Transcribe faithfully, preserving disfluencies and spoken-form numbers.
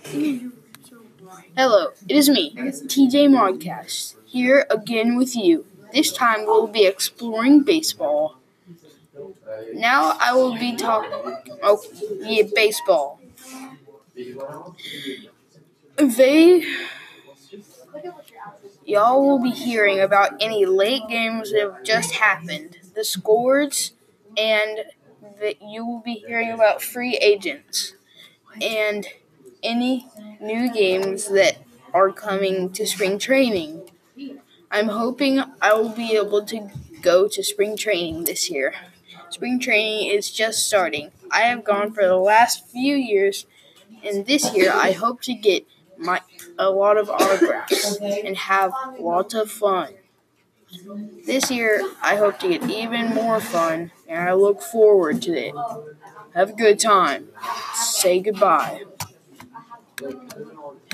Hello, it is me, T J Modcast, here again with you. This time we'll be exploring baseball. Now I will be talking. Oh, yeah, baseball. They, y'all will be hearing about any late games that have just happened, the scores, and that you will be hearing about free agents and any new games that are coming to spring training. I'm hoping I will be able to go to spring training this year. Spring training is just starting. I have gone for the last few years, and this year I hope to get my a lot of autographs and have lots of fun. This year I hope to get even more fun, and I look forward to it. Have a good time. Say goodbye.